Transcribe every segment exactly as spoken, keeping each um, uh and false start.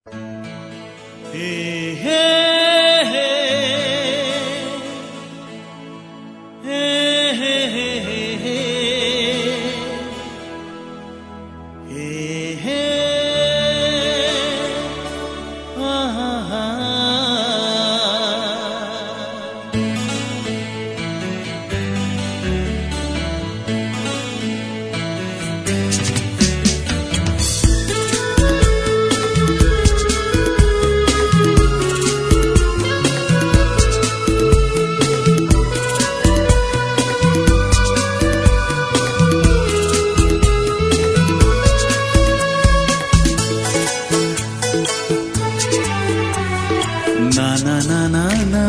না না না না না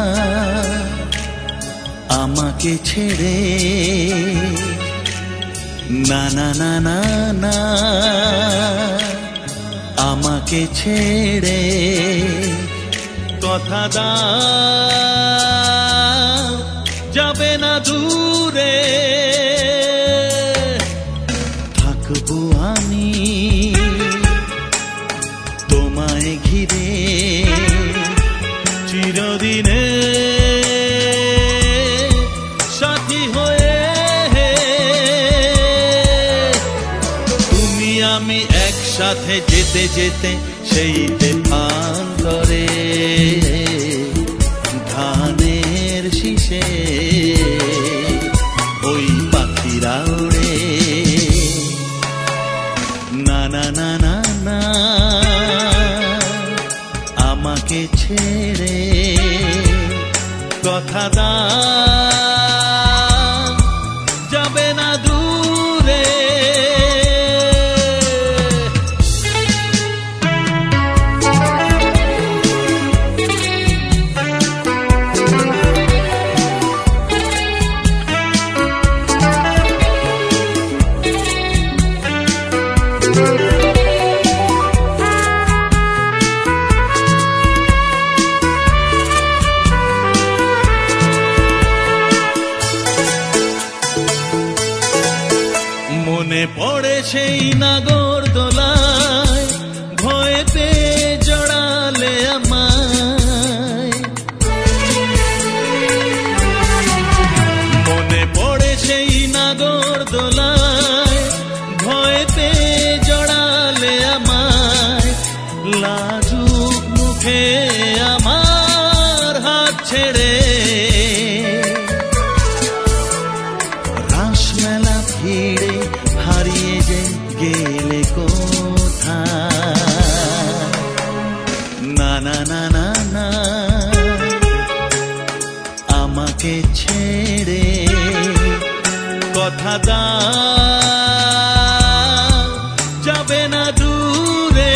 আমাকে ছেড়ে, না না না না না আমাকে ছেড়ে কথা দাও যাবে না দূরে, থাকবো আমি তোমায় ঘিরে চিরদিনে সাথী হয়ে, তুমি আমি একসাথে যেতে যেতে সেই দেশান্তরে ধানের শীষে ওই পাখিরা ওড়ে, না না না না না আমাকে ছেড়ে কথা দাও যাবে না দূরে। মনে পড়ে সেই নাগরদোলায় ভয়েতে জড়ালে আমায়, মনে পড়ে সেই নাগরদোলায় ভয়েতে জড়ালে আমায়, লাজুক মুখে আমার হাত ছেড়ে রাসমেলা ভিড়ে হারিয়ে যে গেলে কোথায়, না না না না না আমাকে ছেড়ে কথা দাও যাবে না দূরে।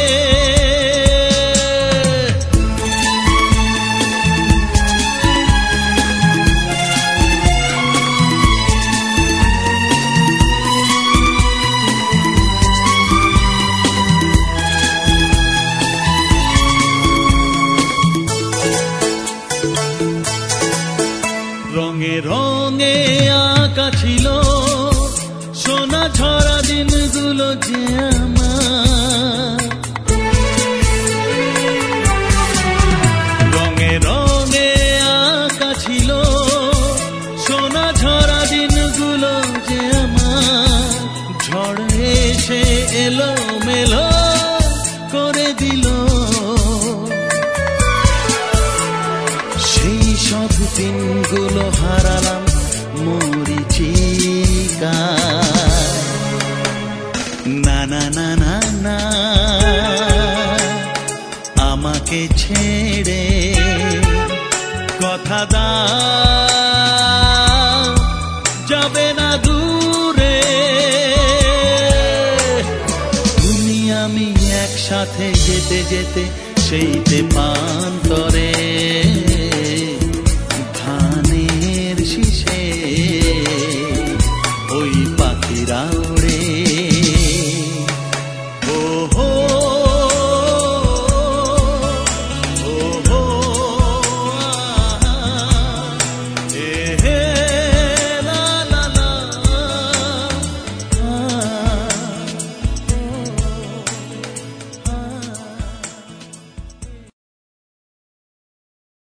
রঙে রঙে আঁকা ছিল সোনা ঝরা দিনগুলো যে আমার, রঙে রঙে আঁকা ছিল সোনা ঝরা দিনগুলো যে আমার, ঝড় এসে এলো মেলো করে দিল সেই সব দিনগুলো হারালাম মরিচিকায়, না না না না না আমাকে ছেড়ে কথা দাও যাবে না দূরে, তুমি আমি একসাথে যেতে যেতে সেই দেশান্তরে